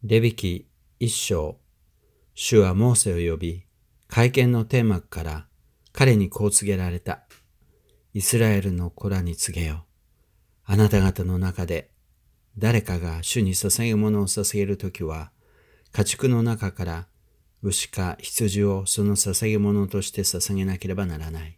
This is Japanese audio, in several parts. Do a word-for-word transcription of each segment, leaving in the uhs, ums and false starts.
レビ記一章、主はモーセを呼び、会見の天幕から彼にこう告げられた。イスラエルの子らに告げよ。あなた方の中で誰かが主に捧げ物を捧げるときは、家畜の中から牛か羊をその捧げ物として捧げなければならない。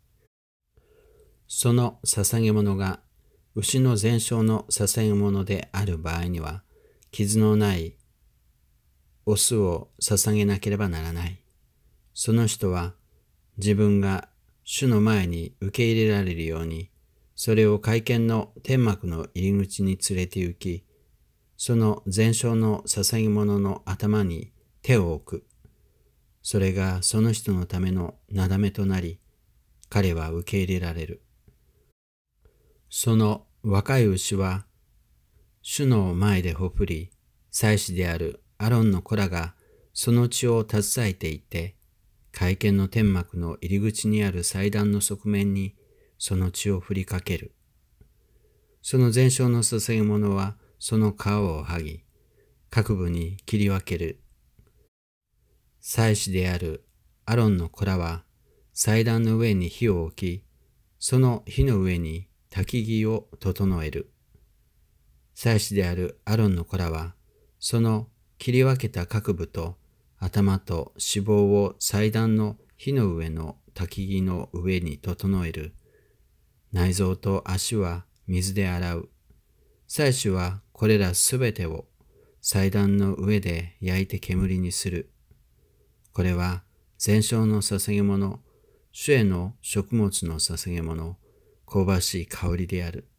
その捧げ物が牛の全焼の捧げ物である場合には、傷のないオスを捧げなければならない。その人は自分が主の前に受け入れられるように、それを会見の天幕の入り口に連れて行き、その全焼の捧げ物の頭に手を置く。それがその人のためのなだめとなり、彼は受け入れられる。その若い牛は、主の前でほふり、祭司であるアロンの子らがその血を携えていて、会見の天幕の入り口にある祭壇の側面にその血を振りかける。その全焼の捧げ物はその皮を剥ぎ、各部に切り分ける。祭司であるアロンの子らは祭壇の上に火を置き、その火の上に焚き木を整える。祭司であるアロンの子らは、その切り分けた各部と頭と脂肪を祭壇の火の上の焚き木の上に整える。内臓と足は水で洗う。祭司はこれらすべてを祭壇の上で焼いて煙にする。これは全焼の捧げ物、主への食物の捧げ物、香ばしい香りである。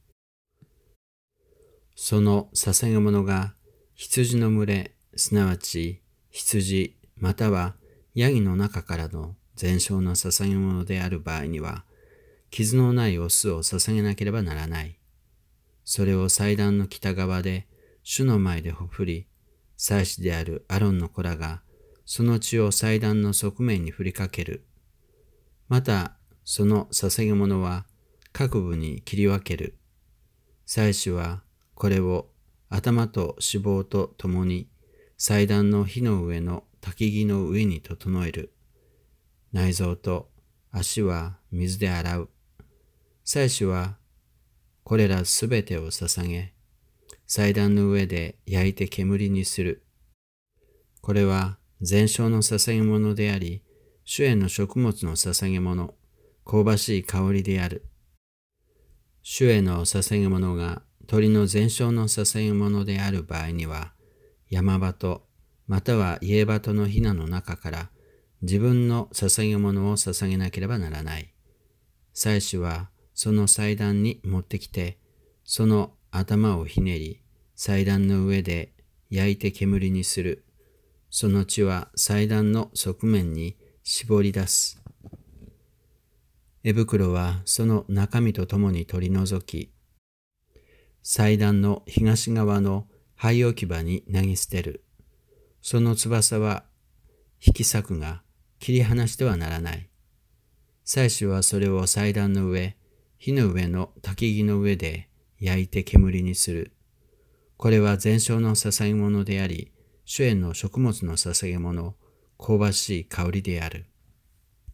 その捧げ物が羊の群れ、すなわち羊またはヤギの中からの全焼の捧げ物である場合には、傷のないオスを捧げなければならない。それを祭壇の北側で主の前でほふり、祭司であるアロンの子らがその血を祭壇の側面に振りかける。またその捧げ物は各部に切り分ける。祭司はこれを頭と脂肪とともに祭壇の火の上の焚き木の上に整える。内臓と足は水で洗う。祭司はこれらすべてを捧げ、祭壇の上で焼いて煙にする。これは全焼の捧げ物であり、主への食物の捧げ物、香ばしい香りである。主への捧げ物が鳥の全焼の捧げ物である場合には、山鳩または家鳩のヒナの中から自分の捧げ物を捧げなければならない。祭司はその祭壇に持ってきて、その頭をひねり、祭壇の上で焼いて煙にする。その血は祭壇の側面に絞り出す。絵袋はその中身とともに取り除き、祭壇の東側の灰置き場に投げ捨てる。その翼は引き裂くが切り離してはならない。祭司はそれを祭壇の上、火の上の焚き木の上で焼いて煙にする。これは全焼の捧げ物であり、主への食物の捧げ物、香ばしい香りである。